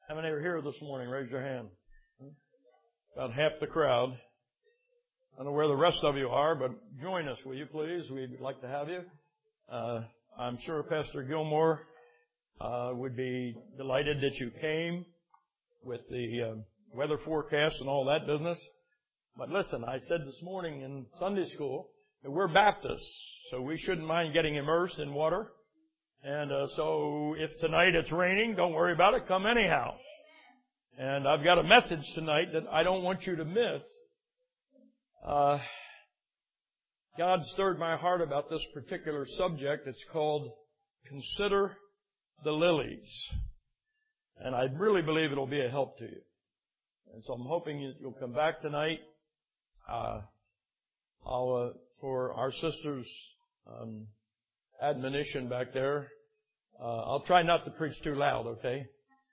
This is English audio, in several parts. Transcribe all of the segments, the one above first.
How many are here this morning? Raise your hand. About half the crowd. I don't know where the rest of you are, but join us, will you please? We'd like to have you. I'm sure Pastor Gilmore would be delighted that you came with the weather forecast and all that business. But listen, I said this morning in Sunday school that we're Baptists, so we shouldn't mind getting immersed in water. And so if tonight it's raining, don't worry about it. Come anyhow. And I've got a message tonight that I don't want you to miss. God stirred my heart about this particular subject. It's called Consider the Lilies. And I really believe it'll be a help to you. And so I'm hoping you'll come back tonight. For our sister's admonition back there, I'll try not to preach too loud, okay?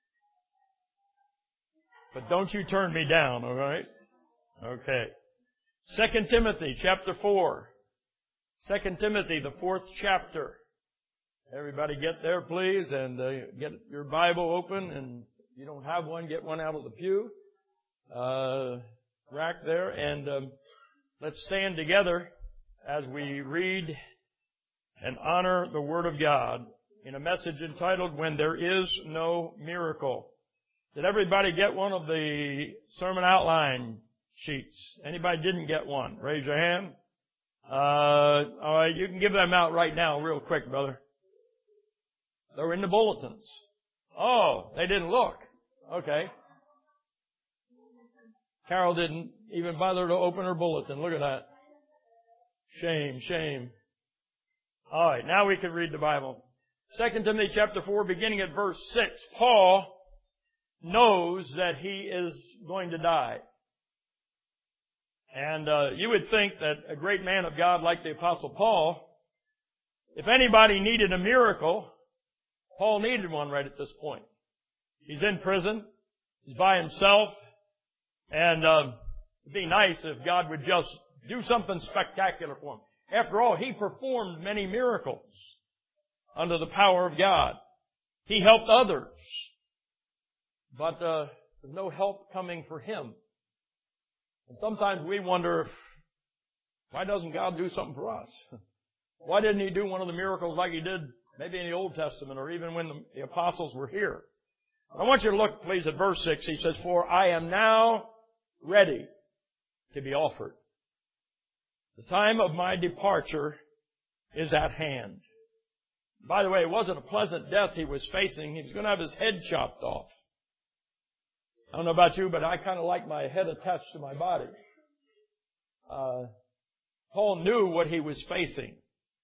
But don't you turn me down, all right? Okay. 2 Timothy chapter 4. 2 Timothy, the 4th chapter. Everybody get there, please, and get your Bible open. And if you don't have one, get one out of the pew rack there. And let's stand together as we read and honor the Word of God in a message entitled, When There Is No Miracle. Did everybody get one of the sermon outline sheets? Anybody didn't get one? Raise your hand. All right, you can give them out right now real quick, brother. They're in the bulletins. Oh, they didn't look. Okay. Carol didn't even bother to open her bulletin. Look at that. Shame, shame. All right, now we can read the Bible. 2 Timothy chapter 4, beginning at verse 6. Paul knows that he is going to die. And you would think that a great man of God like the Apostle Paul, if anybody needed a miracle, Paul needed one right at this point. He's in prison. He's by himself. And it'd be nice if God would just do something spectacular for him. After all, he performed many miracles under the power of God. He helped others. But there's no help coming for him. And sometimes we wonder, why doesn't God do something for us? Why didn't He do one of the miracles like He did maybe in the Old Testament or even when the apostles were here? I want you to look, please, at verse 6. He says, For I am now ready to be offered. The time of my departure is at hand. By the way, it wasn't a pleasant death he was facing. He was going to have his head chopped off. I don't know about you, but I kind of like my head attached to my body. Paul knew what he was facing.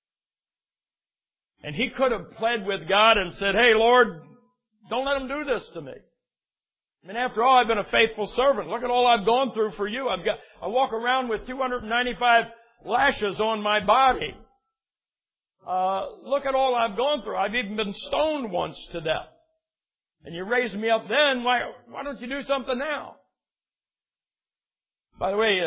And he could have pled with God and said, Hey, Lord, don't let him do this to me. I mean, after all, I've been a faithful servant. Look at all I've gone through for you. I walk around with 295 lashes on my body. Look at all I've gone through. I've even been stoned once to death. And you raised me up then. Why don't you do something now? By the way,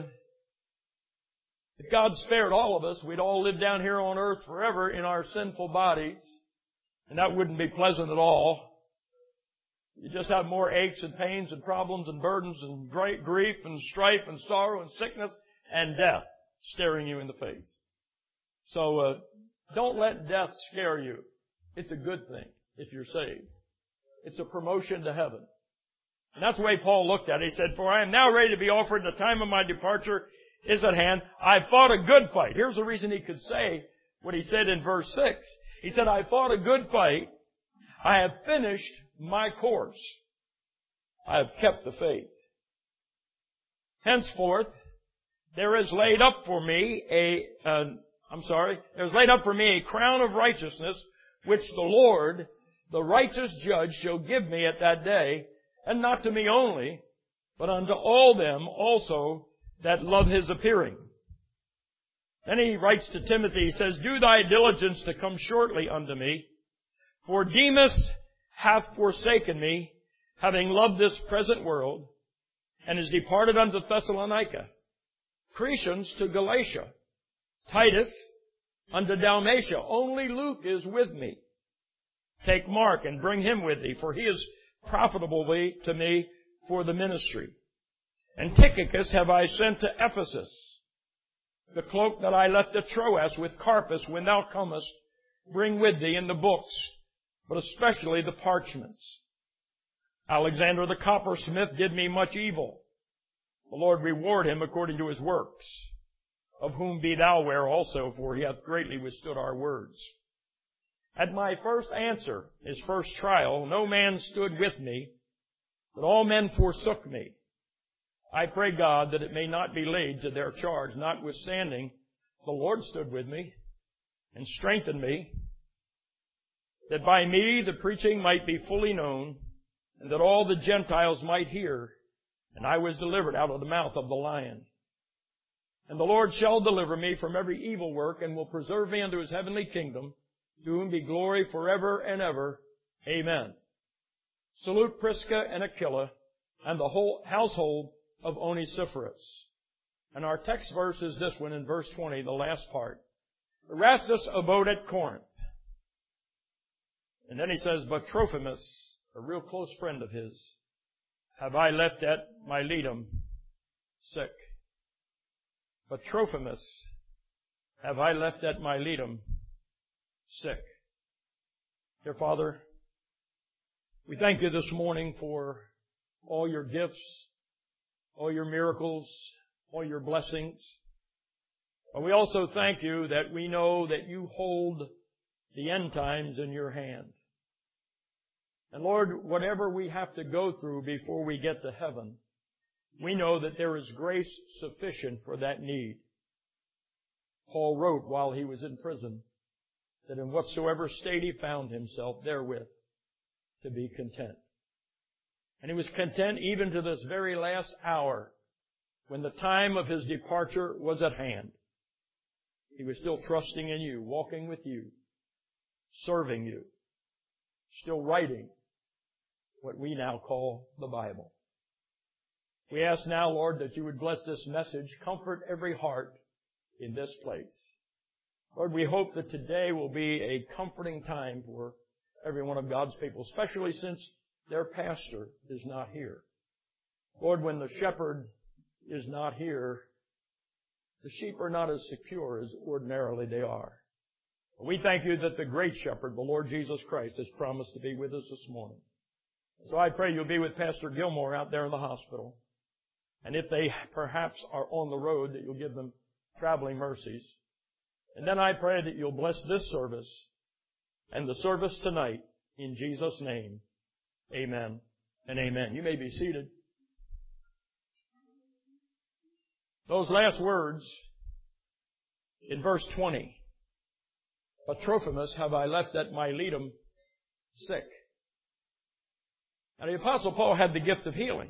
if God spared all of us, we'd all live down here on earth forever in our sinful bodies. And that wouldn't be pleasant at all. You just have more aches and pains and problems and burdens and grief and strife and sorrow and sickness and death staring you in the face. So don't let death scare you. It's a good thing if you're saved. It's a promotion to heaven. And that's the way Paul looked at it. He said, For I am now ready to be offered. The time of my departure is at hand. I've fought a good fight. Here's the reason he could say what he said in verse 6. He said, I fought a good fight. I have finished my course. I have kept the faith. Henceforth, there is laid up for me there's laid up for me a crown of righteousness, which the Lord, the righteous judge, shall give me at that day, and not to me only, but unto all them also that love His appearing. Then he writes to Timothy, he says, Do thy diligence to come shortly unto me, for Demas hath forsaken me, having loved this present world, and is departed unto Thessalonica. Crescens to Galatia. Titus unto Dalmatia. Only Luke is with me. Take Mark and bring him with thee, for he is profitably to me for the ministry. And Tychicus have I sent to Ephesus. The cloak that I left at Troas with Carpus, when thou comest, bring with thee in the books, but especially the parchments. Alexander the coppersmith did me much evil. The Lord reward him according to his works, of whom be thou aware also, for he hath greatly withstood our words. At my first answer, his first trial, no man stood with me, but all men forsook me. I pray God that it may not be laid to their charge. Notwithstanding, the Lord stood with me and strengthened me, that by me the preaching might be fully known, and that all the Gentiles might hear, and I was delivered out of the mouth of the lion. And the Lord shall deliver me from every evil work, and will preserve me unto his heavenly kingdom, to whom be glory forever and ever. Amen. Salute Prisca and Aquila, and the whole household of Onesiphorus. And our text verse is this one in verse 20, the last part. Erastus abode at Corinth. And then he says, but Trophimus, a real close friend of his, have I left at Miletum sick. But Trophimus have I left at Miletum sick. Dear Father, we thank you this morning for all your gifts, all your miracles, all your blessings. But we also thank you that we know that you hold the end times in your hand. And Lord, whatever we have to go through before we get to heaven, we know that there is grace sufficient for that need. Paul wrote while he was in prison that in whatsoever state he found himself therewith to be content. And he was content even to this very last hour when the time of his departure was at hand. He was still trusting in you, walking with you, serving you, still writing what we now call the Bible. We ask now, Lord, that you would bless this message, comfort every heart in this place. Lord, we hope that today will be a comforting time for every one of God's people, especially since their pastor is not here. Lord, when the shepherd is not here, the sheep are not as secure as ordinarily they are. We thank you that the great shepherd, the Lord Jesus Christ, has promised to be with us this morning. So I pray you'll be with Pastor Gilmore out there in the hospital. And if they perhaps are on the road, that you'll give them traveling mercies. And then I pray that you'll bless this service and the service tonight in Jesus' name. Amen and amen. You may be seated. Those last words in verse 20. But Trophimus have I left at Miletum sick. Now the Apostle Paul had the gift of healing.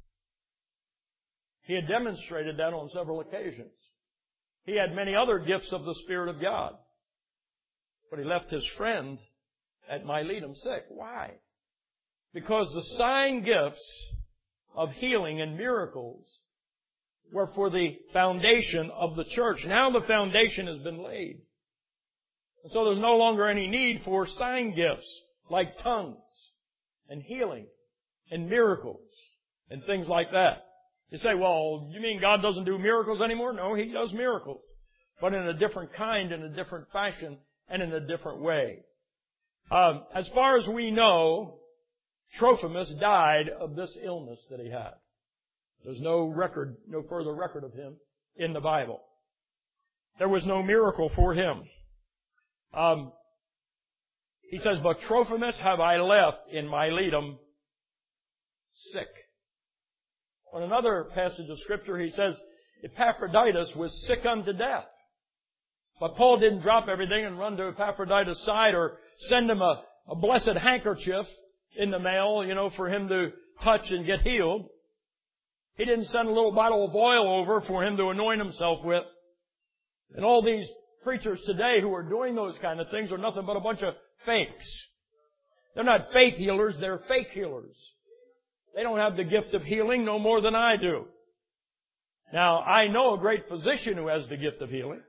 He had demonstrated that on several occasions. He had many other gifts of the Spirit of God. But he left his friend at Miletum sick. Why? Because the sign gifts of healing and miracles were for the foundation of the church. Now the foundation has been laid. And so there's no longer any need for sign gifts like tongues and healing and miracles and things like that. You say, well, you mean God doesn't do miracles anymore? No, He does miracles, but in a different kind, in a different fashion, and in a different way. As far as we know, Trophimus died of this illness that he had. There's no further record of him in the Bible. There was no miracle for him. He says, but Trophimus have I left in Miletum sick. On another passage of Scripture, he says, Epaphroditus was sick unto death. But Paul didn't drop everything and run to Epaphroditus' side or send him a blessed handkerchief in the mail, for him to touch and get healed. He didn't send a little bottle of oil over for him to anoint himself with. And all these preachers today who are doing those kind of things are nothing but a bunch of fakes. They're not faith healers, they're fake healers. They don't have the gift of healing no more than I do. Now, I know a great physician who has the gift of healing.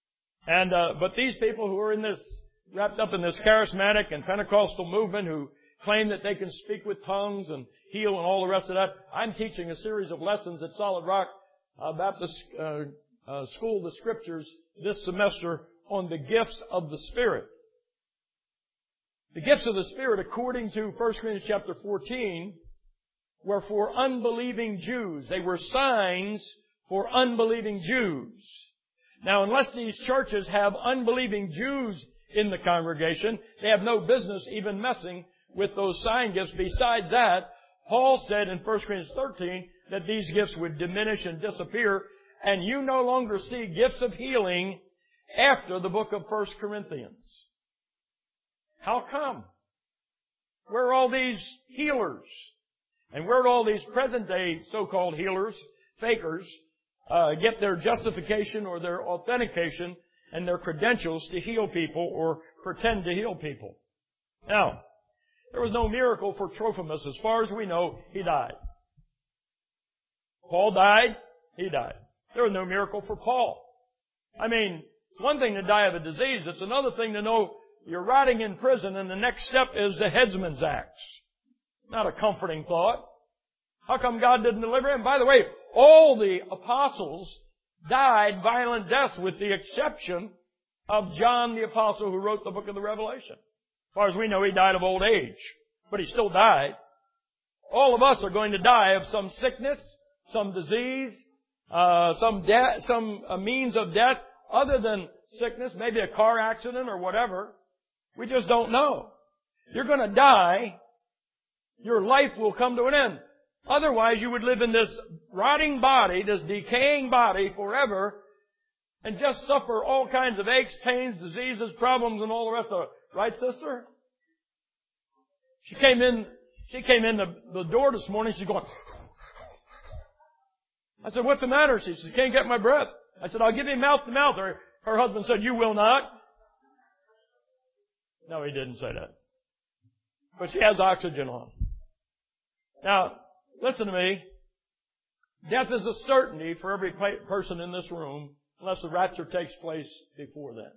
But these people who are wrapped up in this charismatic and Pentecostal movement who claim that they can speak with tongues and heal and all the rest of that. I'm teaching a series of lessons at Solid Rock Baptist School of the Scriptures this semester on the gifts of the Spirit. The gifts of the Spirit, according to 1 Corinthians chapter 14, were for unbelieving Jews. They were signs for unbelieving Jews. Now, unless these churches have unbelieving Jews in the congregation, they have no business even messing with those sign gifts. Besides that, Paul said in 1 Corinthians 13 that these gifts would diminish and disappear, and you no longer see gifts of healing after the book of 1 Corinthians. How come? Where are all these healers? And where do all these present-day so-called healers, fakers, get their justification or their authentication and their credentials to heal people or pretend to heal people? Now, there was no miracle for Trophimus. As far as we know, he died. Paul died, he died. There was no miracle for Paul. I mean, it's one thing to die of a disease. It's another thing to know you're rotting in prison and the next step is the headsman's axe. Not a comforting thought. How come God didn't deliver him? By the way, all the apostles died violent deaths with the exception of John the apostle who wrote the book of the Revelation. As far as we know, he died of old age. But he still died. All of us are going to die of some sickness, some disease, some means of death other than sickness, maybe a car accident or whatever. We just don't know. You're going to die. Your life will come to an end. Otherwise, you would live in this rotting body, this decaying body forever, and just suffer all kinds of aches, pains, diseases, problems, and all the rest of it. Right, sister? She came in the door this morning. She's going. I said, "What's the matter?" She said, "Can't get my breath." I said, "I'll give you mouth to mouth." Her husband said, "You will not." No, he didn't say that. But she has oxygen on. Now, listen to me. Death is a certainty for every person in this room unless the rapture takes place before then.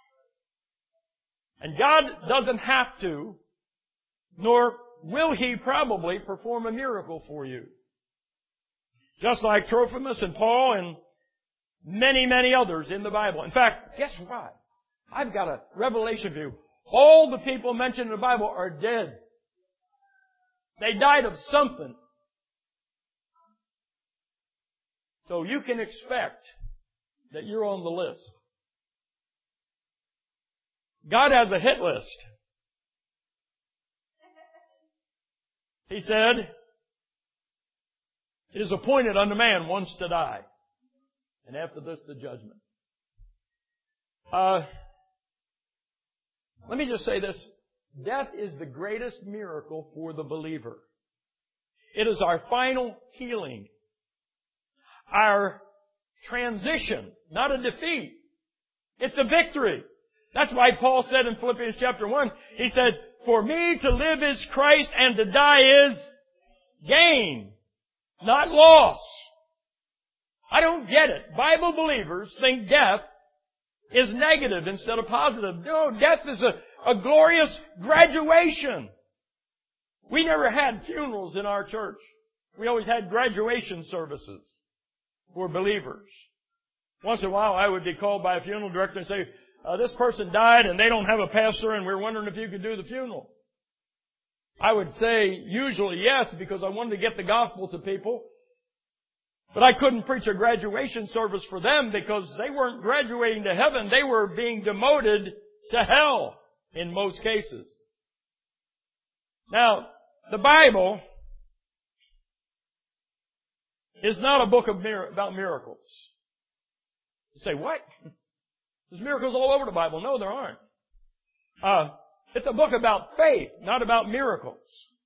And God doesn't have to, nor will He probably perform a miracle for you. Just like Trophimus and Paul and many, many others in the Bible. In fact, guess what? I've got a revelation for you. All the people mentioned in the Bible are dead. They died of something. So you can expect that you're on the list. God has a hit list. He said, "It is appointed unto man once to die, and after this the judgment." Let me just say this. Death is the greatest miracle for the believer. It is our final healing. Our transition, not a defeat. It's a victory. That's why Paul said in Philippians chapter 1, he said, "For me to live is Christ and to die is gain, not loss." I don't get it. Bible believers think death is negative instead of positive. No, death is a glorious graduation. We never had funerals in our church. We always had graduation services for believers. Once in a while I would be called by a funeral director and say, "This person died and they don't have a pastor and we're wondering if you could do the funeral." I would say usually yes, because I wanted to get the gospel to people. But I couldn't preach a graduation service for them because they weren't graduating to heaven. They were being demoted to hell in most cases. Now, the Bible is not a book about miracles. You say, "What? There's miracles all over the Bible." No, there aren't. It's a book about faith, not about miracles.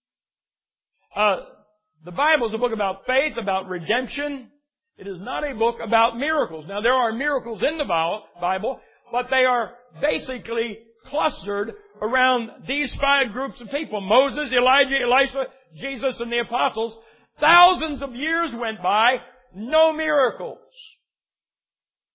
The Bible is a book about faith, about redemption. It is not a book about miracles. Now, there are miracles in the Bible, but they are basically clustered around these 5 groups of people: Moses, Elijah, Elisha, Jesus, and the apostles. Thousands of years went by, no miracles.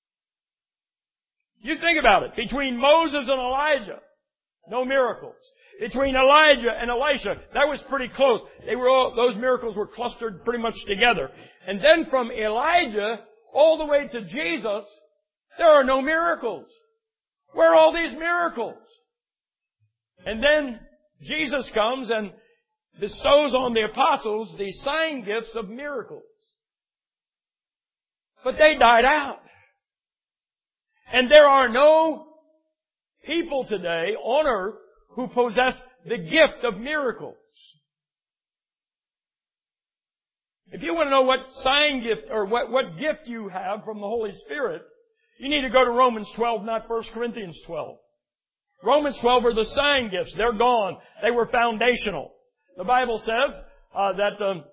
You think about it. Between Moses and Elijah, no miracles. between Elijah and Elisha. That was pretty close. Those miracles were clustered pretty much together. And then from Elijah all the way to Jesus, there are no miracles. Where are all these miracles? And then Jesus comes and bestows on the apostles the sign gifts of miracles. But they died out. And there are no people today on earth who possess the gift of miracles. If you want to know what sign gift or what gift you have from the Holy Spirit, you need to go to Romans 12, not 1 Corinthians 12. Romans 12 are the sign gifts. They're gone. They were foundational. The Bible says that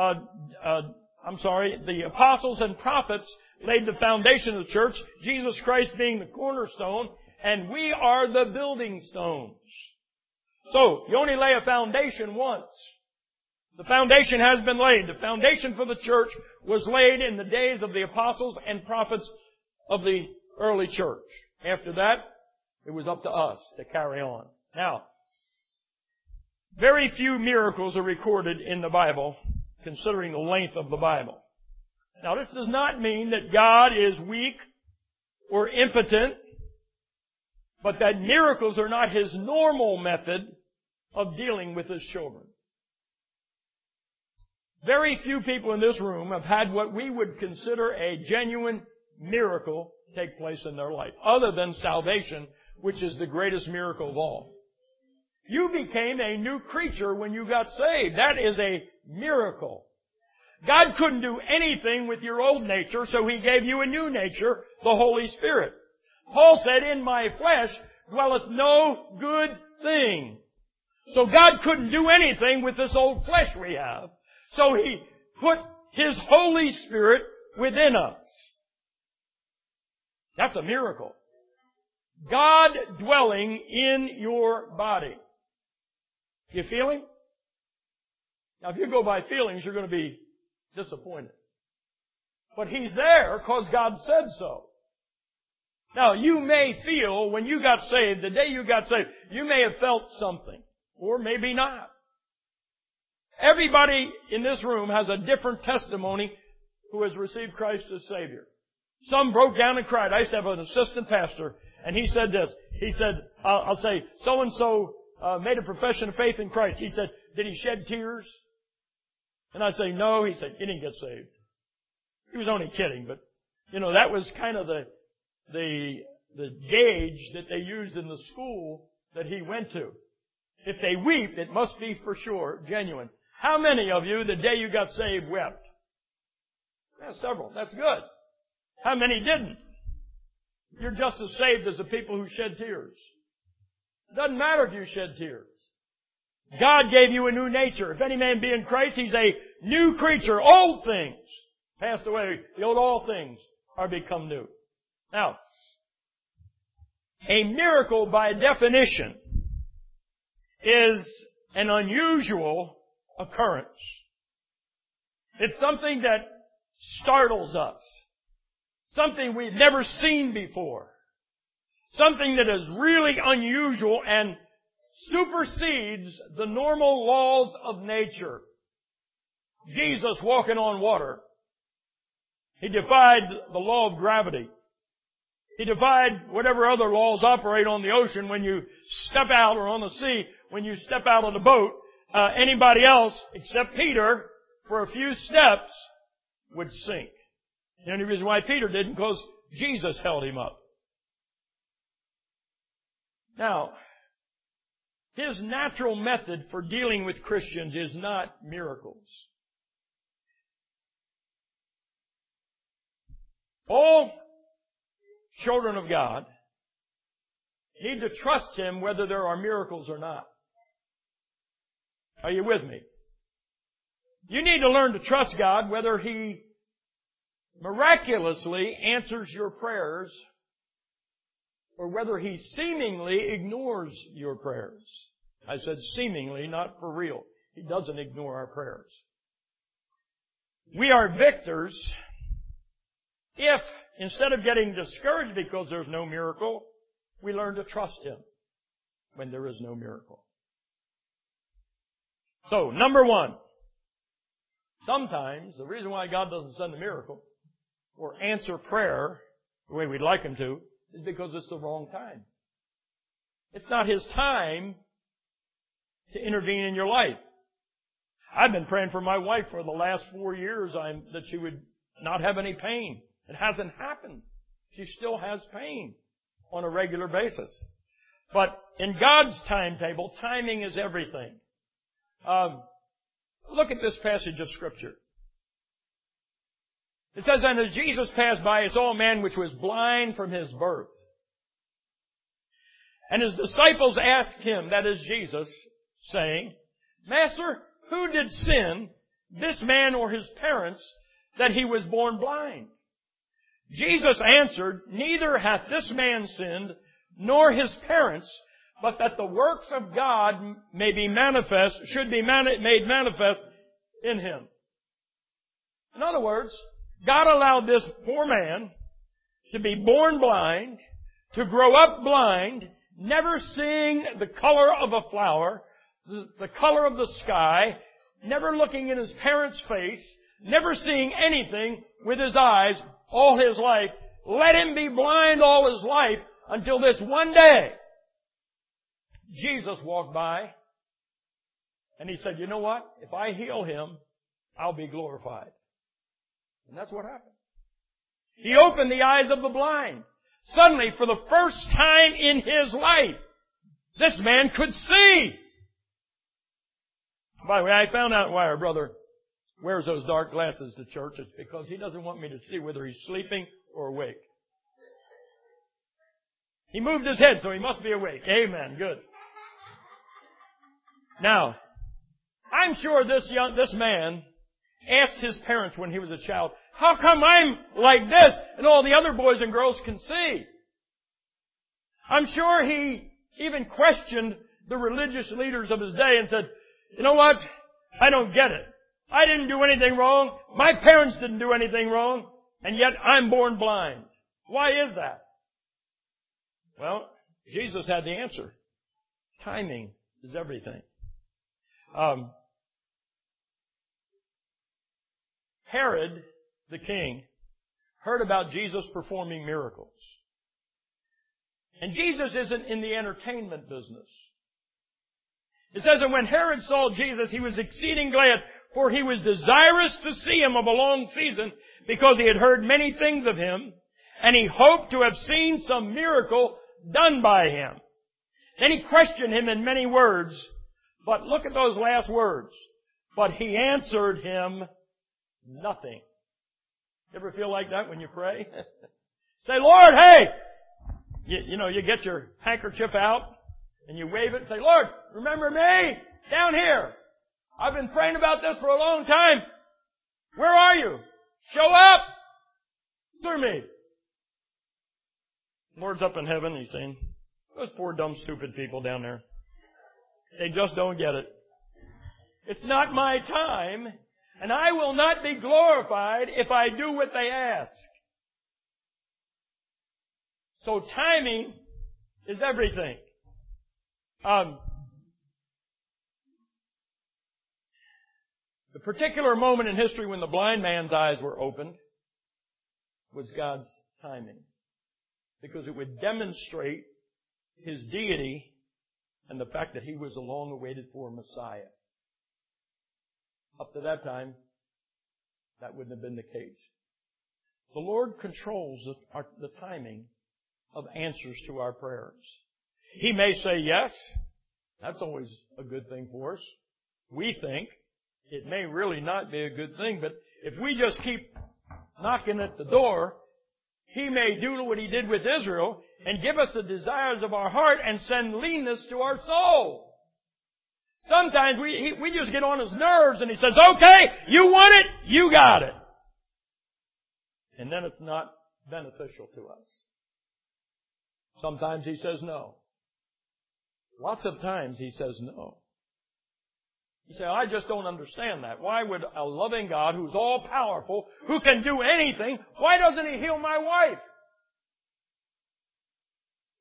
the apostles and prophets laid the foundation of the church, Jesus Christ being the cornerstone, and we are the building stones. So, you only lay a foundation once. The foundation has been laid. The foundation for the church was laid in the days of the apostles and prophets of the early church. After that, it was up to us to carry on. Now, very few miracles are recorded in the Bible, considering the length of the Bible. Now, this does not mean that God is weak or impotent, but that miracles are not His normal method of dealing with His children. Very few people in this room have had what we would consider a genuine miracle take place in their life, other than salvation, which is the greatest miracle of all. You became a new creature when you got saved. That is a miracle. God couldn't do anything with your old nature, so He gave you a new nature, the Holy Spirit. Paul said, "In my flesh dwelleth no good thing." So God couldn't do anything with this old flesh we have. So He put His Holy Spirit within us. That's a miracle. God dwelling in your body. You feel Him? Now, if you go by feelings, you're going to be disappointed. But He's there because God said so. Now, you may feel when you got saved, the day you got saved, you may have felt something. Or maybe not. Everybody in this room has a different testimony who has received Christ as Savior. Some broke down and cried. I used to have an assistant pastor, and he said this. He said, I'll say, so-and-so made a profession of faith in Christ. He said, did he shed tears? And I'd say, no. He said, he didn't get saved. He was only kidding, but, that was kind of the gauge that they used in the school that he went to. If they weep, it must be for sure genuine. How many of you, the day you got saved, wept? Yeah, several. That's good. How many didn't? You're just as saved as the people who shed tears. It doesn't matter if you shed tears. God gave you a new nature. If any man be in Christ, he's a new creature. Old things passed away. Behold, all things are become new. Now, a miracle by definition is an unusual occurrence. It's something that startles us. Something we've never seen before. Something that is really unusual and supersedes the normal laws of nature. Jesus walking on water. He defied the law of gravity. He defied whatever other laws operate on the ocean when you step out, or on the sea when you step out of the boat. Anybody else except Peter, for a few steps, would sink. The only reason why Peter didn't, because Jesus held him up. Now, His natural method for dealing with Christians is not miracles. All children of God need to trust Him whether there are miracles or not. Are you with me? You need to learn to trust God whether He miraculously answers your prayers or whether He seemingly ignores your prayers. I said seemingly, not for real. He doesn't ignore our prayers. We are victors if, instead of getting discouraged because there's no miracle, we learn to trust Him when there is no miracle. So, number one, sometimes the reason why God doesn't send a miracle or answer prayer the way we'd like Him to is because it's the wrong time. It's not His time to intervene in your life. I've been praying for my wife for the last 4 years that she would not have any pain. It hasn't happened. She still has pain on a regular basis. But in God's timetable, timing is everything. Look at this passage of Scripture. It says, "And as Jesus passed by, he saw a man which was blind from his birth. And his disciples asked him," that is Jesus, saying, "Master, who did sin, this man or his parents, that he was born blind?" Jesus answered, "Neither hath this man sinned, nor his parents, but that the works of God may be manifest, should be made manifest in him." In other words, God allowed this poor man to be born blind, to grow up blind, never seeing the color of a flower, the color of the sky, never looking in his parents' face, never seeing anything with his eyes all his life. Let him be blind all his life until this one day Jesus walked by and He said, "You know what? If I heal him, I'll be glorified." And that's what happened. He opened the eyes of the blind. Suddenly, for the first time in his life, this man could see. By the way, I found out why our brother wears those dark glasses to church. It's because he doesn't want me to see whether he's sleeping or awake. He moved his head, so he must be awake. Amen. Good. Now, I'm sure this man asked his parents when he was a child, "How come I'm like this and all the other boys and girls can see?" I'm sure he even questioned the religious leaders of his day and said, "You know what? I don't get it. I didn't do anything wrong. My parents didn't do anything wrong. And yet I'm born blind. Why is that?" Well, Jesus had the answer. Timing is everything. Herod, the king, heard about Jesus performing miracles. And Jesus isn't in the entertainment business. It says that when Herod saw Jesus, he was exceeding glad, for he was desirous to see him of a long season, because he had heard many things of him, and he hoped to have seen some miracle done by him. Then he questioned him in many words, but look at those last words. But he answered him nothing. You ever feel like that when you pray? Say, "Lord, hey!" You get your handkerchief out and you wave it and say, "Lord, remember me? Down here. I've been praying about this for a long time. Where are you? Show up through me." Lord's up in heaven. He's saying, "Those poor, dumb, stupid people down there. They just don't get it. It's not my time, and I will not be glorified if I do what they ask." So timing is everything. The particular moment in history when the blind man's eyes were opened was God's timing, because it would demonstrate His deity and the fact that He was a long-awaited for Messiah. Up to that time, that wouldn't have been the case. The Lord controls the timing of answers to our prayers. He may say yes. That's always a good thing for us. We think it may really not be a good thing, but if we just keep knocking at the door, He may do what He did with Israel and give us the desires of our heart and send leanness to our soul. Sometimes we just get on His nerves and He says, "Okay, you want it, you got it." And then it's not beneficial to us. Sometimes He says no. Lots of times He says no. You say, "I just don't understand that. Why would a loving God who's all powerful, who can do anything, why doesn't He heal my wife?"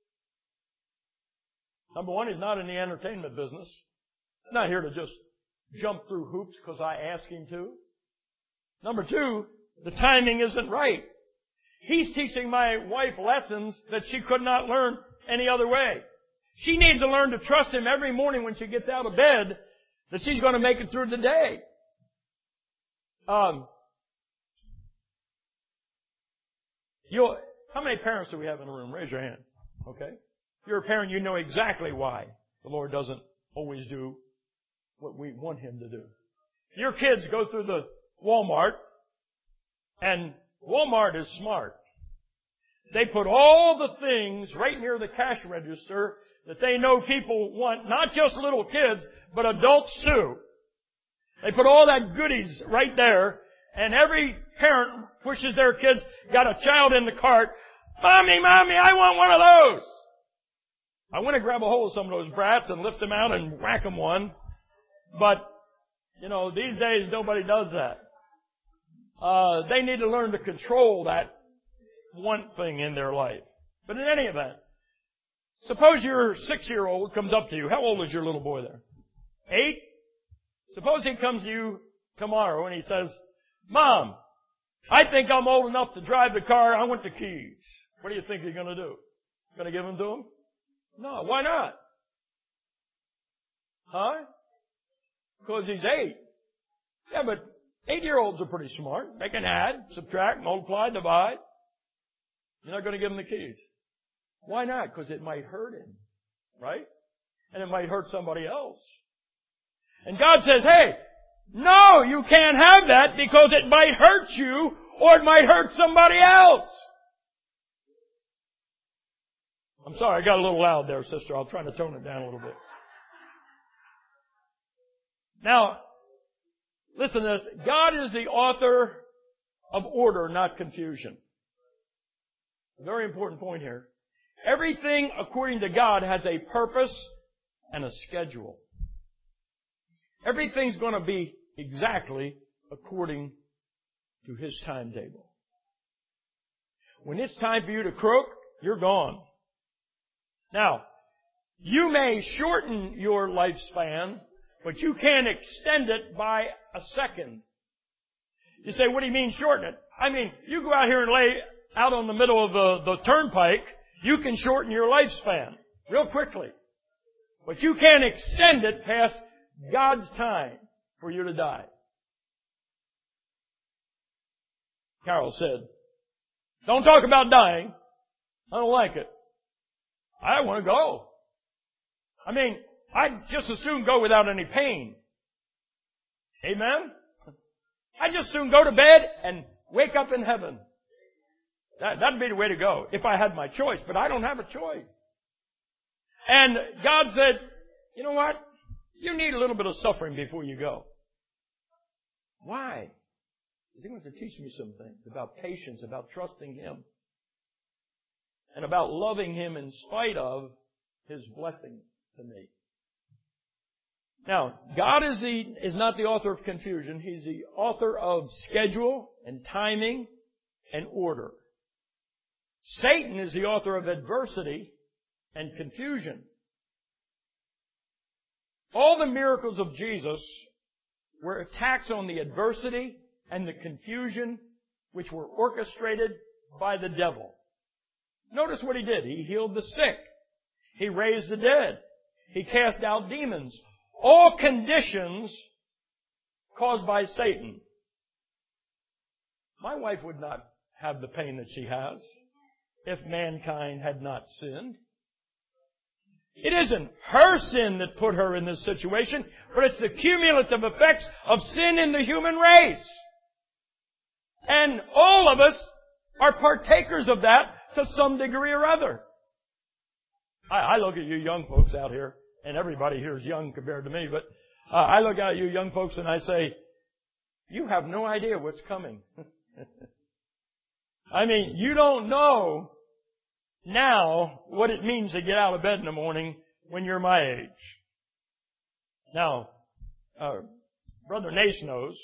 Number one, He's not in the entertainment business. He's not here to just jump through hoops because I ask him to. Number two, the timing isn't right. He's teaching my wife lessons that she could not learn any other way. She needs to learn to trust him every morning when she gets out of bed that she's going to make it through the day. How many parents do we have in the room? Raise your hand. Okay. If you're a parent, you know exactly why the Lord doesn't always do what we want Him to do. Your kids go through the Walmart, and Walmart is smart. They put all the things right near the cash register that they know people want, not just little kids, but adults too. They put all that goodies right there, and every parent pushes their kids, got a child in the cart, Mommy, I want one of those. I want to grab a hold of some of those brats and lift them out and whack them one. But, these days nobody does that. They need to learn to control that one thing in their life. But in any event, suppose your 6-year-old comes up to you. How old is your little boy there? 8? Suppose he comes to you tomorrow and he says, Mom, I think I'm old enough to drive the car. I want the keys. What do you think you're going to do? Going to give them to him? No. Why not? Huh? Because he's 8. Yeah, but 8-year-olds are pretty smart. They can add, subtract, multiply, divide. You're not going to give him the keys. Why not? Because it might hurt him. Right? And it might hurt somebody else. And God says, hey, no, you can't have that because it might hurt you or it might hurt somebody else. I'm sorry, I got a little loud there, sister. I'll try to tone it down a little bit. Now, listen to this. God is the author of order, not confusion. A very important point here. Everything according to God has a purpose and a schedule. Everything's going to be exactly according to His timetable. When it's time for you to croak, you're gone. Now, you may shorten your lifespan, but you can't extend it by a second. You say, what do you mean shorten it? I mean, you go out here and lay out on the middle of the turnpike, you can shorten your lifespan real quickly. But you can't extend it past God's time for you to die. Carol said, don't talk about dying. I don't like it. I want to go. I mean, I'd just as soon go without any pain. Amen? I'd just as soon go to bed and wake up in heaven. That'd be the way to go if I had my choice, but I don't have a choice. And God said, you know what? You need a little bit of suffering before you go. Why? Because He wants to teach me some things about patience, about trusting Him, and about loving Him in spite of His blessing to me. Now, God is not the author of confusion. He's the author of schedule and timing and order. Satan is the author of adversity and confusion. All the miracles of Jesus were attacks on the adversity and the confusion which were orchestrated by the devil. Notice what He did. He healed the sick. He raised the dead. He cast out demons. All conditions caused by Satan. My wife would not have the pain that she has if mankind had not sinned. It isn't her sin that put her in this situation, but it's the cumulative effects of sin in the human race. And all of us are partakers of that to some degree or other. I look at you young folks out here, and everybody here is young compared to me, but I look at you young folks and I say, you have no idea what's coming. I mean, you don't know now what it means to get out of bed in the morning when you're my age. Now, Brother Nace knows.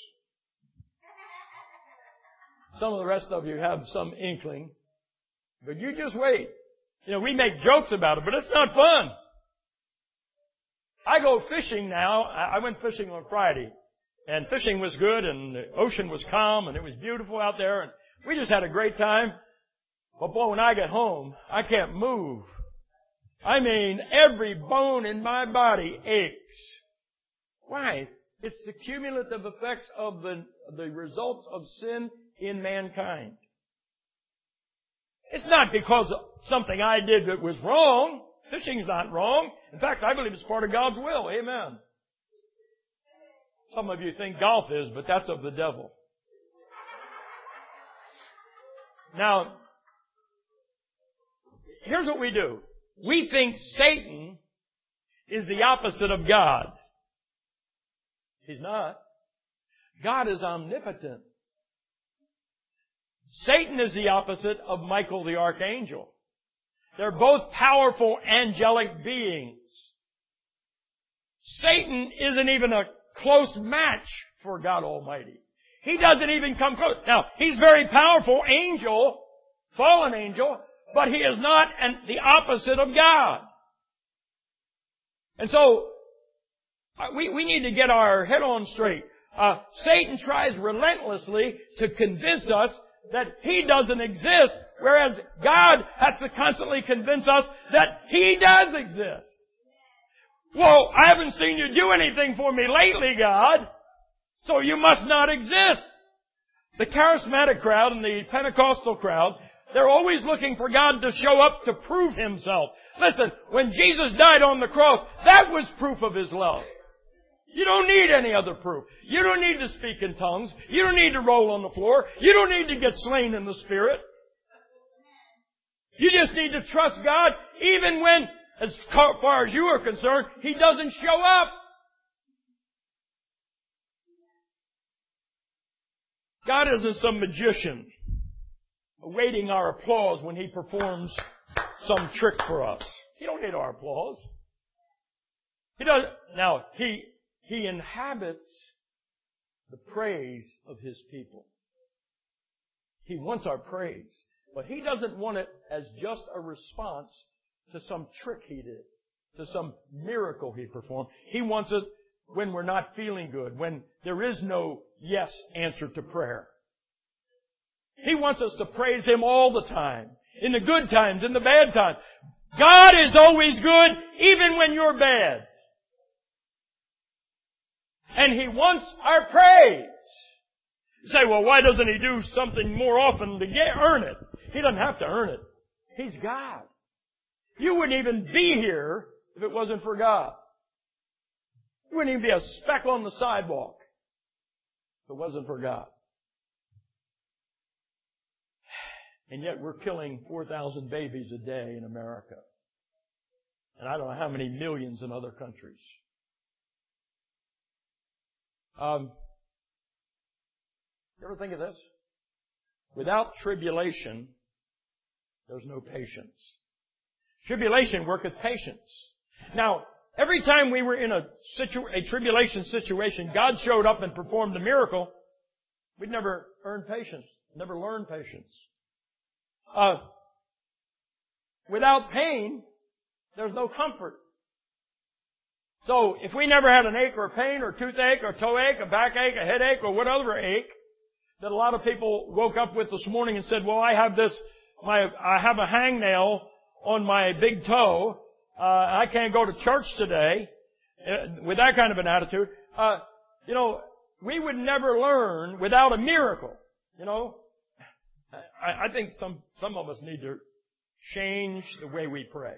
Some of the rest of you have some inkling. But you just wait. We make jokes about it, but it's not fun. I go fishing now. I went fishing on Friday. And fishing was good, and the ocean was calm, and it was beautiful out there, and we just had a great time. But boy, when I get home, I can't move. I mean, every bone in my body aches. Why? It's the cumulative effects of the results of sin in mankind. It's not because of something I did that was wrong. Fishing's not wrong. In fact, I believe it's part of God's will. Amen. Some of you think golf is, but that's of the devil. Now, here's what we do. We think Satan is the opposite of God. He's not. God is omnipotent. Satan is the opposite of Michael the archangel. They're both powerful angelic beings. Satan isn't even a close match for God Almighty. He doesn't even come close. Now, he's very powerful angel, fallen angel, but he is not the opposite of God. And so, we need to get our head on straight. Satan tries relentlessly to convince us that he doesn't exist, whereas God has to constantly convince us that he does exist. Well, I haven't seen you do anything for me lately, God, so you must not exist. The charismatic crowd and the Pentecostal crowd, they're always looking for God to show up to prove Himself. Listen, when Jesus died on the cross, that was proof of His love. You don't need any other proof. You don't need to speak in tongues. You don't need to roll on the floor. You don't need to get slain in the Spirit. You just need to trust God even when, as far as you are concerned, He doesn't show up. God isn't some magician awaiting our applause when He performs some trick for us. He don't need our applause. He does. Now, He inhabits the praise of His people. He wants our praise. But He doesn't want it as just a response to some trick He did, to some miracle He performed. He wants it when we're not feeling good, when there is no yes answer to prayer. He wants us to praise Him all the time, in the good times, in the bad times. God is always good, even when you're bad. And He wants our praise. You say, well, why doesn't He do something more often to earn it? He doesn't have to earn it. He's God. You wouldn't even be here if it wasn't for God. You wouldn't even be a speck on the sidewalk if it wasn't for God. And yet we're killing 4,000 babies a day in America. And I don't know how many millions in other countries. You ever think of this? Without tribulation, there's no patience. Tribulation worketh patience. Now, every time we were in a tribulation situation, God showed up and performed a miracle. We'd never earned patience, never learned patience. Without pain, there's no comfort. So, if we never had an ache or a pain or toothache or toe ache, a backache, a headache or whatever ache that a lot of people woke up with this morning and said, well, I have a hangnail on my big toe. I can't go to church today. With that kind of an attitude. We would never learn without a miracle. I think some of us need to change the way we pray.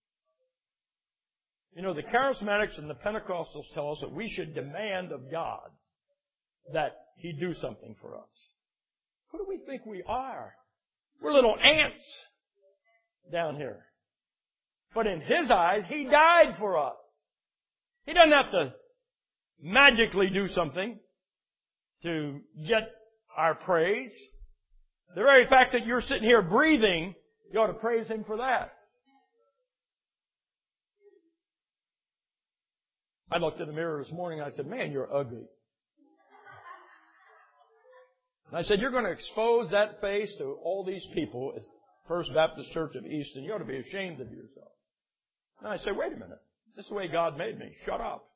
The Charismatics and the Pentecostals tell us that we should demand of God that He do something for us. Who do we think we are? We're little ants down here. But in His eyes, He died for us. He doesn't have to magically do something to get our praise. The very fact that you're sitting here breathing, you ought to praise Him for that. I looked in the mirror this morning and I said, man, you're ugly. And I said, you're going to expose that face to all these people at First Baptist Church of Easton. You ought to be ashamed of yourself. And I said, wait a minute. This is the way God made me. Shut up.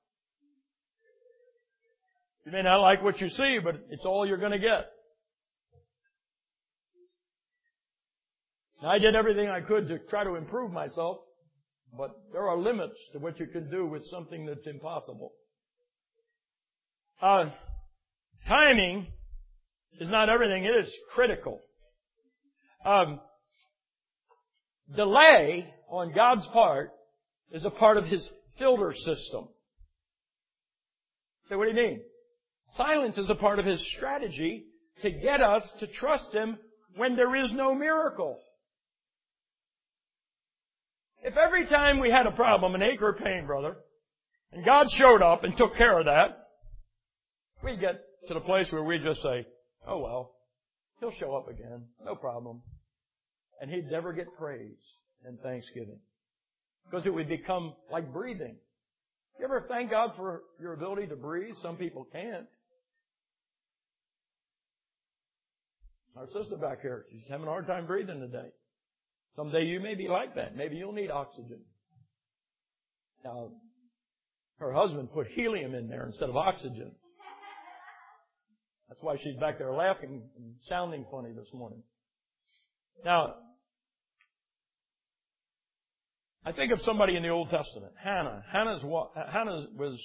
You may not like what you see, but it's all you're going to get. Now, I did everything I could to try to improve myself, but there are limits to what you can do with something that's impossible. Timing is not everything. It is critical. Delay on God's part is a part of His filter system. So what do you mean? Silence is a part of His strategy to get us to trust Him when there is no miracle. If every time we had a problem, an ache or a pain, brother, and God showed up and took care of that, we'd get to the place where we'd just say, oh well, He'll show up again, no problem. And He'd never get praise and thanksgiving. Because it would become like breathing. You ever thank God for your ability to breathe? Some people can't. Our sister back here, she's having a hard time breathing today. Someday you may be like that. Maybe you'll need oxygen. Now, her husband put helium in there instead of oxygen. That's why she's back there laughing and sounding funny this morning. Now, I think of somebody in the Old Testament, Hannah. Hannah was,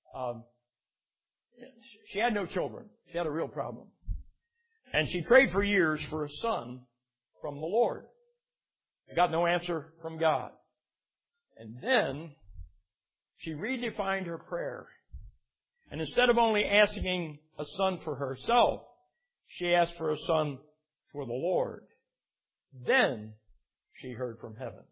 she had no children. She had a real problem. And she prayed for years for a son from the Lord. Got no answer from God. And then she redefined her prayer. And instead of only asking a son for herself, she asked for a son for the Lord. Then she heard from heaven.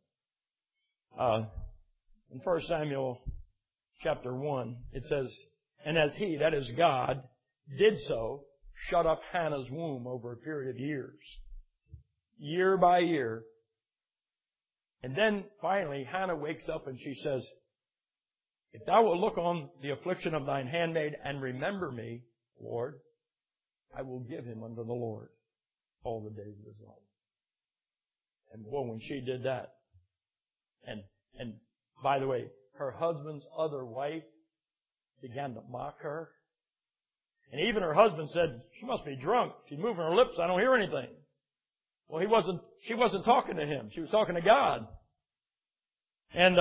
In 1 Samuel chapter 1, it says, and as He, that is God, did so, shut up Hannah's womb over a period of years. Year by year. And then finally Hannah wakes up and she says, if thou wilt look on the affliction of thine handmaid and remember me, Lord, I will give him unto the Lord all the days of his life. And boy, when she did that, and by the way, her husband's other wife began to mock her. And even her husband said, she must be drunk. She's moving her lips. I don't hear anything. Well, she wasn't talking to him. She was talking to God. And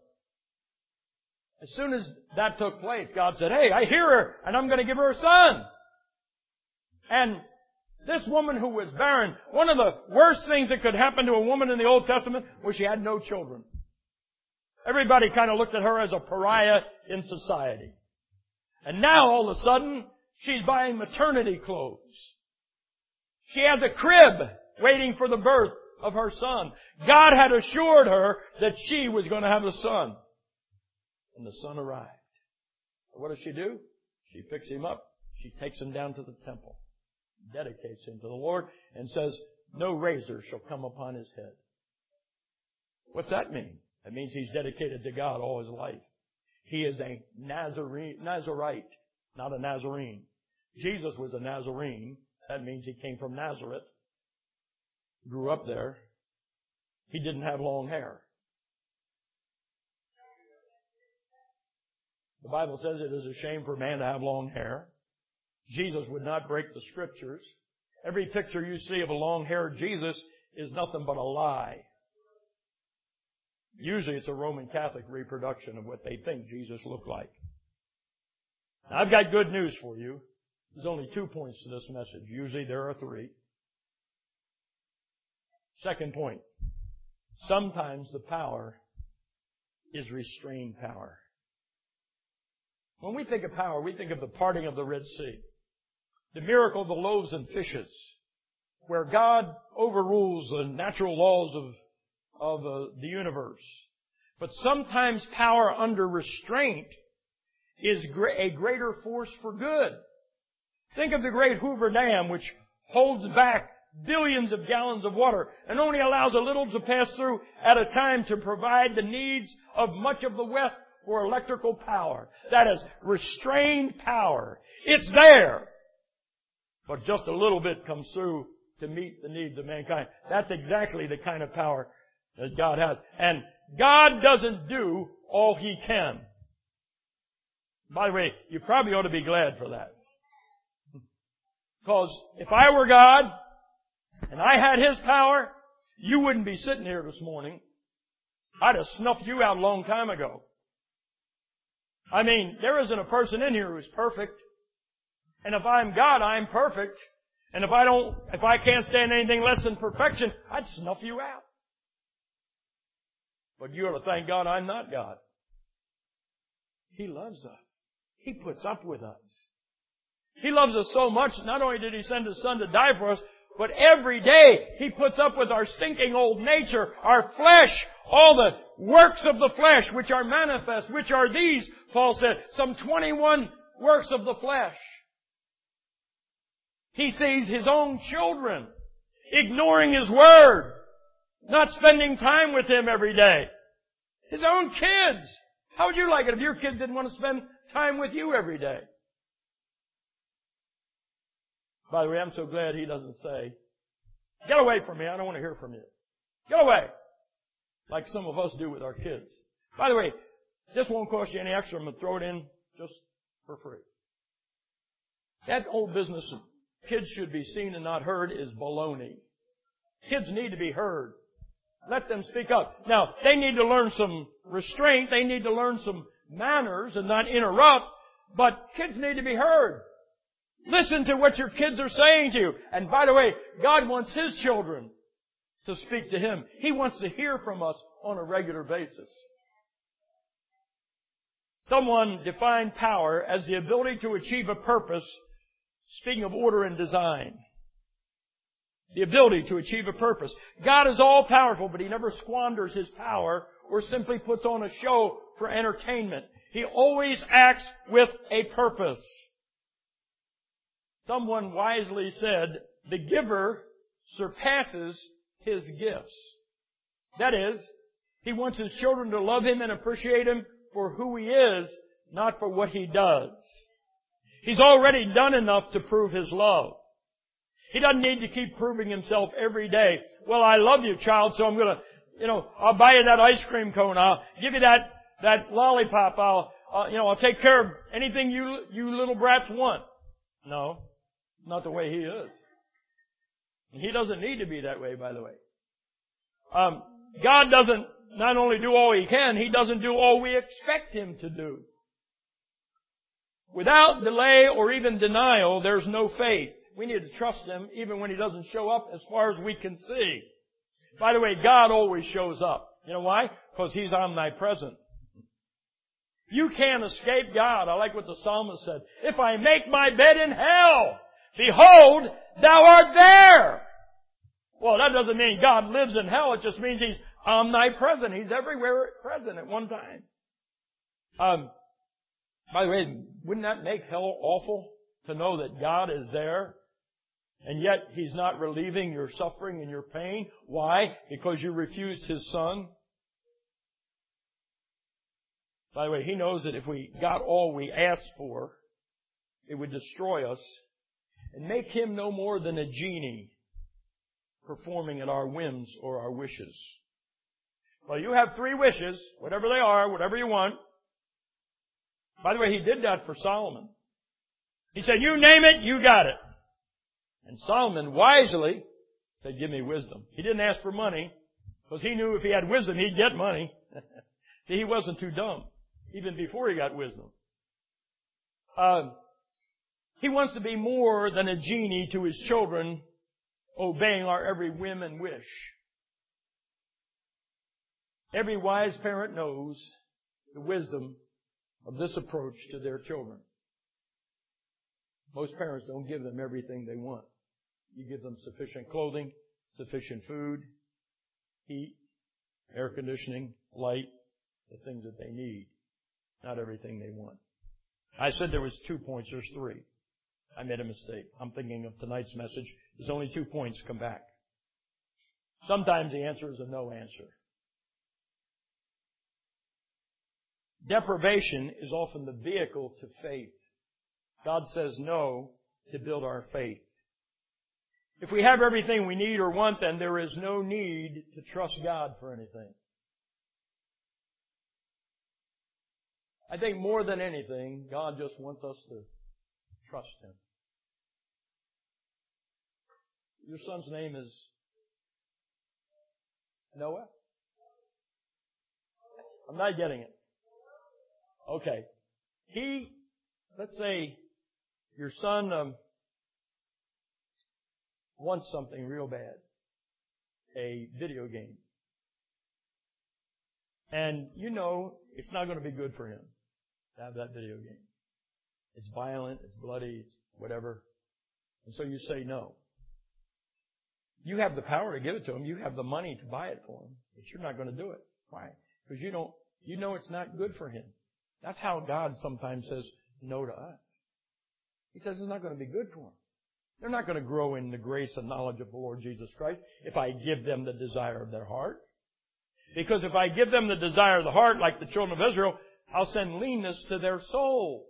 as soon as that took place, God said, hey, I hear her, and I'm going to give her a son. And this woman who was barren, one of the worst things that could happen to a woman in the Old Testament was she had no children. Everybody kind of looked at her as a pariah in society. And now, all of a sudden, she's buying maternity clothes. She has a crib waiting for the birth of her son. God had assured her that she was going to have a son. And the son arrived. What does she do? She picks him up. She takes him down to the temple, dedicates him to the Lord, and says, no razor shall come upon his head. What's that mean? That means he's dedicated to God all his life. He is a Nazarite, not a Nazarene. Jesus was a Nazarene. That means he came from Nazareth, grew up there. He didn't have long hair. The Bible says it is a shame for a man to have long hair. Jesus would not break the Scriptures. Every picture you see of a long-haired Jesus is nothing but a lie. Usually it's a Roman Catholic reproduction of what they think Jesus looked like. Now, I've got good news for you. There's only 2 points to this message. Usually there are 3. Second point. Sometimes the power is restrained power. When we think of power, we think of the parting of the Red Sea, the miracle of the loaves and fishes, where God overrules the natural laws of the universe. But sometimes power under restraint is a greater force for good. Think of the great Hoover Dam, which holds back billions of gallons of water and only allows a little to pass through at a time to provide the needs of much of the West for electrical power. That is restrained power. It's there. But just a little bit comes through to meet the needs of mankind. That's exactly the kind of power that God has. And God doesn't do all He can. By the way, you probably ought to be glad for that. Because if I were God, and I had His power, you wouldn't be sitting here this morning. I'd have snuffed you out a long time ago. I mean, there isn't a person in here who's perfect. And if I'm God, I'm perfect. And if I can't stand anything less than perfection, I'd snuff you out. But you ought to thank God I'm not God. He loves us. He puts up with us. He loves us so much, not only did He send His Son to die for us, but every day He puts up with our stinking old nature, our flesh, all the works of the flesh which are manifest, which are these, Paul said, some 21 works of the flesh. He sees His own children ignoring His Word, not spending time with Him every day. His own kids. How would you like it if your kids didn't want to spend time with you every day? By the way, I'm so glad He doesn't say, get away from me, I don't want to hear from you. Get away. Like some of us do with our kids. By the way, this won't cost you any extra. I'm going to throw it in just for free. That old business of kids should be seen and not heard is baloney. Kids need to be heard. Let them speak up. Now, they need to learn some restraint. They need to learn some manners and not interrupt. But kids need to be heard. Listen to what your kids are saying to you. And by the way, God wants His children to speak to Him. He wants to hear from us on a regular basis. Someone defined power as the ability to achieve a purpose, speaking of order and design. The ability to achieve a purpose. God is all powerful, but He never squanders His power or simply puts on a show for entertainment. He always acts with a purpose. Someone wisely said, the giver surpasses his gifts. That is, He wants His children to love Him and appreciate Him for who He is, not for what He does. He's already done enough to prove His love. He doesn't need to keep proving Himself every day. Well, I love you, child, so I'm I'll buy you that ice cream cone. I'll give you that lollipop. I'll take care of anything you little brats want. No, not the way He is. He doesn't need to be that way, by the way. God doesn't not only do all He can, He doesn't do all we expect Him to do. Without delay or even denial, there's no faith. We need to trust Him even when He doesn't show up as far as we can see. By the way, God always shows up. You know why? Because He's omnipresent. You can't escape God. I like what the psalmist said. If I make my bed in hell, behold, Thou art there. Well, that doesn't mean God lives in hell. It just means He's omnipresent. He's everywhere present at one time. By the way, wouldn't that make hell awful to know that God is there? And yet He's not relieving your suffering and your pain. Why? Because you refused His Son. By the way, He knows that if we got all we asked for, it would destroy us and make Him no more than a genie performing at our whims or our wishes. Well, you have 3 wishes, whatever they are, whatever you want. By the way, He did that for Solomon. He said, you name it, you got it. And Solomon wisely said, give me wisdom. He didn't ask for money, because he knew if he had wisdom, he'd get money. See, he wasn't too dumb, even before he got wisdom. He wants to be more than a genie to His children, obeying our every whim and wish. Every wise parent knows the wisdom of this approach to their children. Most parents don't give them everything they want. You give them sufficient clothing, sufficient food, heat, air conditioning, light, the things that they need, not everything they want. I said there was 2 points. There's 3. I made a mistake. I'm thinking of tonight's message. There's only 2 points. Come back. Sometimes the answer is a no answer. Deprivation is often the vehicle to faith. God says no to build our faith. If we have everything we need or want, then there is no need to trust God for anything. I think more than anything, God just wants us to trust Him. Your son's name is Noah? I'm not getting it. Okay. Let's say your son wants something real bad. A video game. And you know it's not going to be good for him to have that video game. It's violent, it's bloody, it's whatever. And so you say no. You have the power to give it to him. You have the money to buy it for him. But you're not going to do it. Why? Because you know it's not good for him. That's how God sometimes says no to us. He says it's not going to be good for them. They're not going to grow in the grace and knowledge of the Lord Jesus Christ if I give them the desire of their heart. Because if I give them the desire of the heart, like the children of Israel, I'll send leanness to their soul.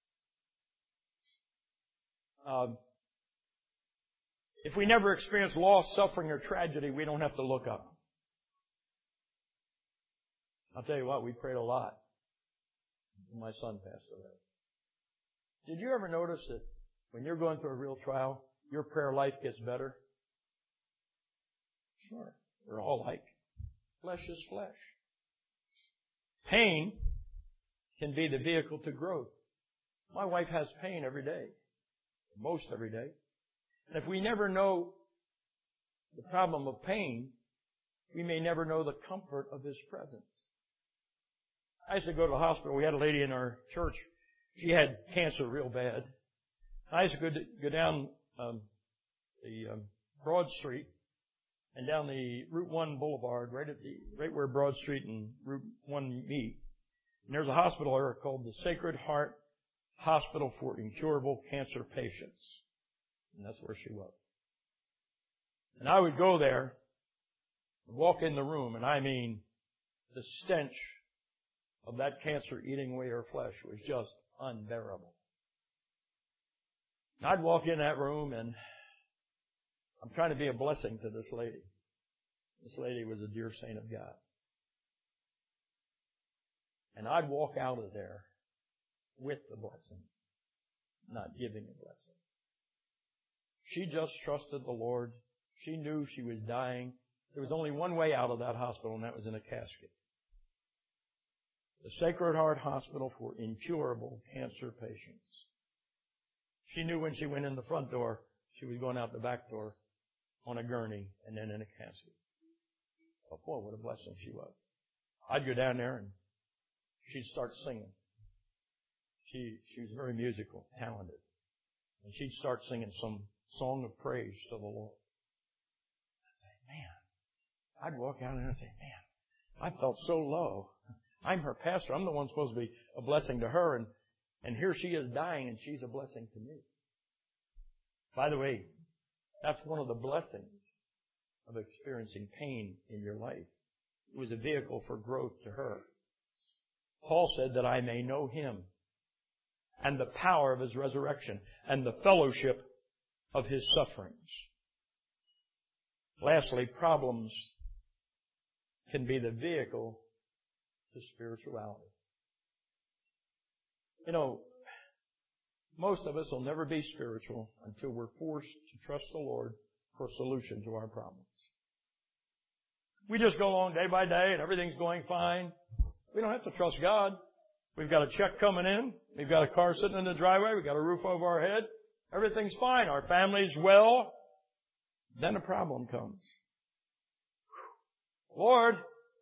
If we never experience loss, suffering, or tragedy, we don't have to look up. I'll tell you what, we prayed a lot when my son passed away. Did you ever notice that when you're going through a real trial, your prayer life gets better? Sure. We're all like flesh is flesh. Pain can be the vehicle to growth. My wife has pain every day. Most every day. And if we never know the problem of pain, we may never know the comfort of His presence. I used to go to the hospital. We had a lady in our church. She had cancer real bad. I used to go down the Broad Street and down the Route 1 Boulevard, right where Broad Street and Route 1 meet. And there's a hospital there called the Sacred Heart Hospital for Incurable Cancer Patients. And that's where she was. And I would go there, walk in the room, and I mean, the stench of that cancer eating away her flesh was just unbearable. And I'd walk in that room, and I'm trying to be a blessing to this lady. This lady was a dear saint of God. And I'd walk out of there with the blessing, not giving a blessing. She just trusted the Lord. She knew she was dying. There was only one way out of that hospital, and that was in a casket. The Sacred Heart Hospital for Incurable Cancer Patients. She knew when she went in the front door, she was going out the back door on a gurney and then in a casket. But boy, what a blessing she was. I'd go down there and she'd start singing. She was very musical, talented. And she'd start singing some song of praise to the Lord. I'd say, man. I'd walk out there and say, man, I felt so low. I'm her pastor. I'm the one supposed to be a blessing to her. And here she is dying and she's a blessing to me. By the way, that's one of the blessings of experiencing pain in your life. It was a vehicle for growth to her. Paul said that I may know Him and the power of His resurrection and the fellowship of His sufferings. Lastly, problems can be the vehicle to spirituality. You know, most of us will never be spiritual until we're forced to trust the Lord for a solution to our problems. We just go along day by day and everything's going fine. We don't have to trust God. We've got a check coming in. We've got a car sitting in the driveway. We've got a roof over our head. Everything's fine. Our family's well. Then a problem comes. Lord,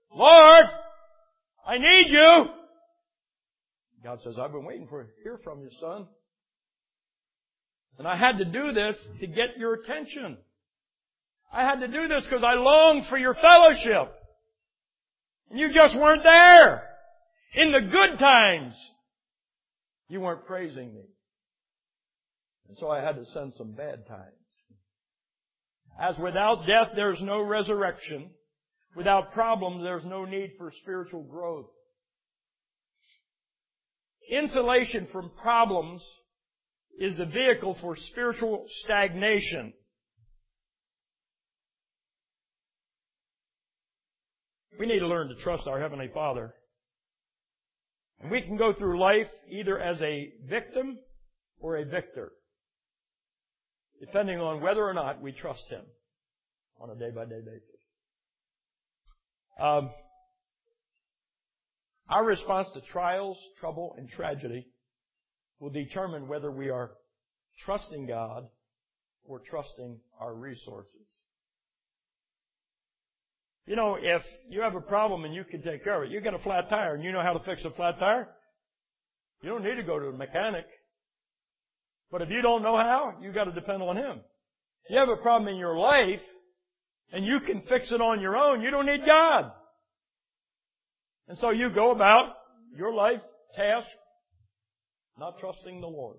I need you. God says, I've been waiting to hear from you, son. And I had to do this to get your attention. I had to do this because I longed for your fellowship. And you just weren't there. In the good times, you weren't praising me. And so I had to send some bad times. As without death, there's no resurrection. Without problems, there's no need for spiritual growth. Insulation from problems is the vehicle for spiritual stagnation. We need to learn to trust our Heavenly Father And we can go through life either as a victim or a victor, depending on whether or not we trust Him on a day-by-day basis. Our response to trials, trouble, and tragedy will determine whether we are trusting God or trusting our resources. You know, if you have a problem and you can take care of it, you get a flat tire and you know how to fix a flat tire, you don't need to go to a mechanic. But if you don't know how, you've got to depend on Him. If you have a problem in your life and you can fix it on your own, you don't need God. And so you go about your life task not trusting the Lord.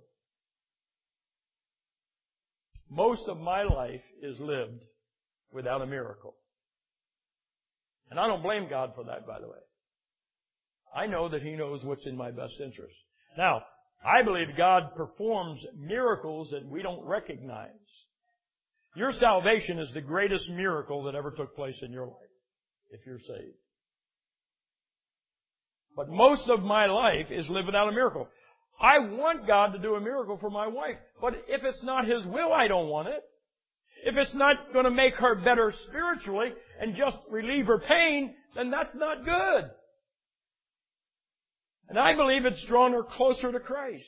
Most of my life is lived without a miracle. And I don't blame God for that, by the way. I know that He knows what's in my best interest. Now, I believe God performs miracles that we don't recognize. Your salvation is the greatest miracle that ever took place in your life, if you're saved. But most of my life is lived without a miracle. I want God to do a miracle for my wife, but if it's not His will, I don't want it. If it's not going to make her better spiritually and just relieve her pain, then that's not good. And I believe it's drawn her closer to Christ.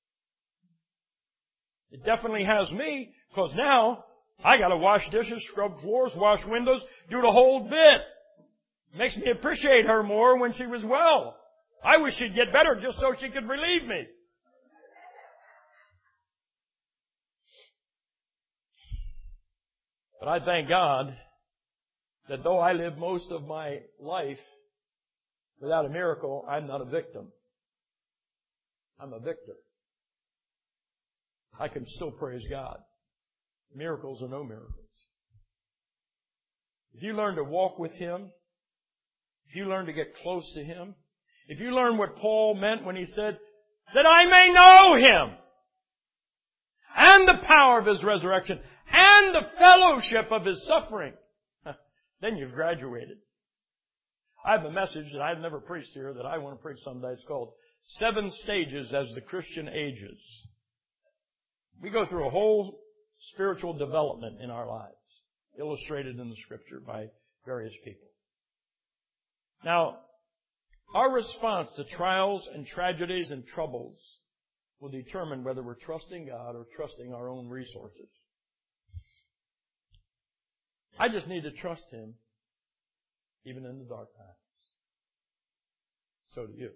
It definitely has me, because now I got to wash dishes, scrub floors, wash windows, do the whole bit. It makes me appreciate her more when she was well. I wish she'd get better just so she could relieve me. But I thank God that though I live most of my life without a miracle, I'm not a victim. I'm a victor. I can still praise God. Miracles or no miracles. If you learn to walk with Him, if you learn to get close to Him, if you learn what Paul meant when he said, that I may know Him, and the power of His resurrection, and the fellowship of His suffering, then you've graduated. I have a message that I've never preached here that I want to preach someday. It's called 7 Stages as the Christian Ages. We go through a whole spiritual development in our lives, illustrated in the Scripture by various people. Now, our response to trials and tragedies and troubles will determine whether we're trusting God or trusting our own resources. I just need to trust Him even in the dark times. So do you.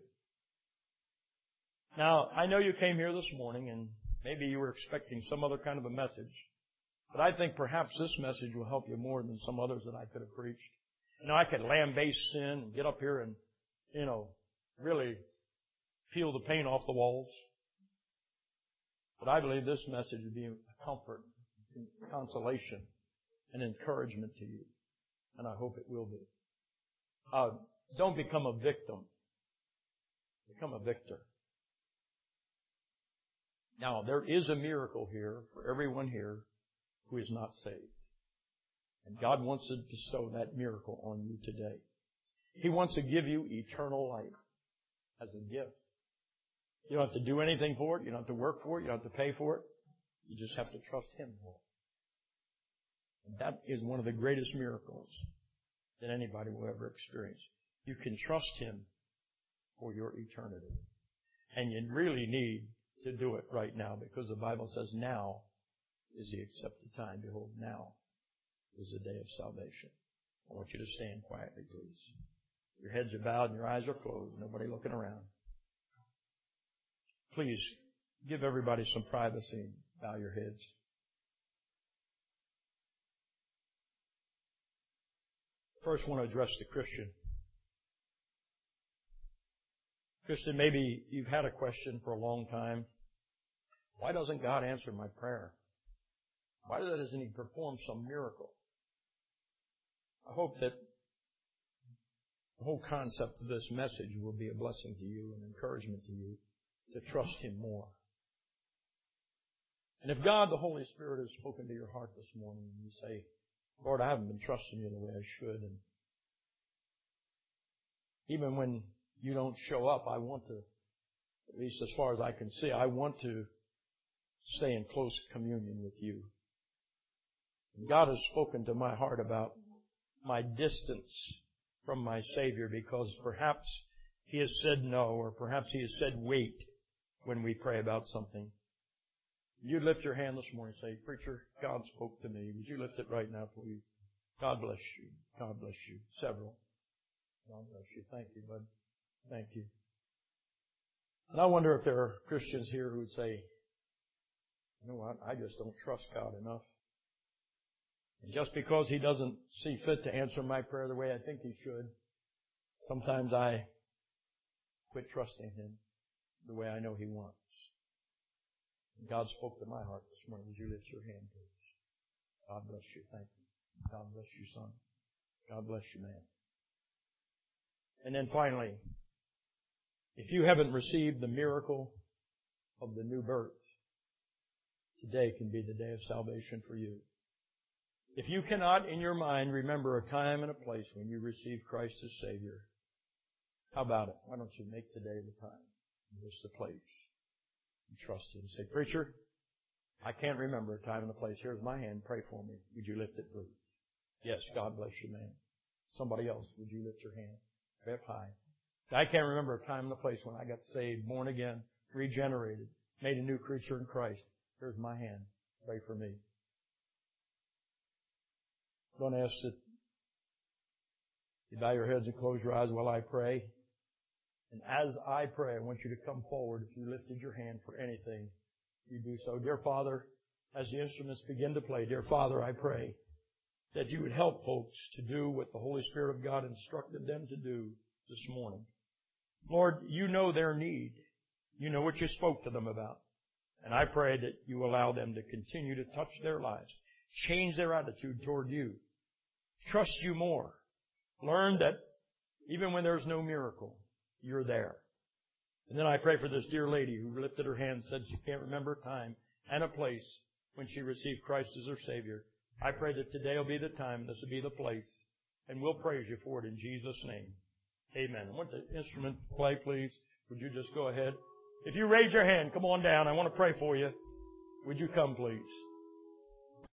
Now, I know you came here this morning and maybe you were expecting some other kind of a message, but I think perhaps this message will help you more than some others that I could have preached. You know, I could lambaste sin and get up here and, really peel the paint off the walls. But I believe this message would be a comfort, consolation, and encouragement to you. And I hope it will be. Don't become a victim. Become a victor. Now, there is a miracle here for everyone here who is not saved. And God wants to bestow that miracle on you today. He wants to give you eternal life as a gift. You don't have to do anything for it. You don't have to work for it. You don't have to pay for it. You just have to trust Him for it. And that is one of the greatest miracles that anybody will ever experience. You can trust Him for your eternity. And you really need to do it right now, because the Bible says now is the accepted time. Behold, now is the day of salvation. I want you to stand quietly, please. Your heads are bowed and your eyes are closed. Nobody looking around. Please give everybody some privacy and bow your heads. First, I want to address the Christian. Christian, maybe you've had a question for a long time. Why doesn't God answer my prayer? Why doesn't He perform some miracle? I hope that the whole concept of this message will be a blessing to you and encouragement to you to trust Him more. And if God, the Holy Spirit, has spoken to your heart this morning and you say, Lord, I haven't been trusting You the way I should, and even when You don't show up, I want to at least as far as I can see, I want to stay in close communion with you. God has spoken to my heart about my distance from my Savior because perhaps He has said no, or perhaps He has said wait when we pray about something. You lift your hand this morning and say, Preacher, God spoke to me. Would you lift it right now, please? God bless you. God bless you. Several. God bless you. Thank you, bud. Thank you. And I wonder if there are Christians here who would say, you know what, I just don't trust God enough. And just because He doesn't see fit to answer my prayer the way I think He should, sometimes I quit trusting Him the way I know He wants. And God spoke to my heart this morning. Would you lift your hand, please? God bless you. Thank you. God bless you, son. God bless you, man. And then finally, if you haven't received the miracle of the new birth, today can be the day of salvation for you. If you cannot in your mind remember a time and a place when you received Christ as Savior, how about it? Why don't you make today the time and this the place and trust Him? Say, Preacher, I can't remember a time and a place. Here's my hand. Pray for me. Would you lift it, please? Yes, God bless you, man. Somebody else, would you lift your hand? Pray up high. Say, I can't remember a time and a place when I got saved, born again, regenerated, made a new creature in Christ. Here's my hand. Pray for me. I'm going to ask that you bow your heads and close your eyes while I pray. And as I pray, I want you to come forward. If you lifted your hand for anything, you do so. Dear Father, as the instruments begin to play, dear Father, I pray that you would help folks to do what the Holy Spirit of God instructed them to do this morning. Lord, you know their need. You know what you spoke to them about. And I pray that you allow them to continue to touch their lives, change their attitude toward you, trust you more, learn that even when there's no miracle, you're there. And then I pray for this dear lady who lifted her hand and said she can't remember a time and a place when she received Christ as her Savior. I pray that today will be the time, this will be the place, and we'll praise you for it in Jesus' name. Amen. I want the instrument to play, please. Would you just go ahead? If you raise your hand, come on down. I want to pray for you. Would you come, please?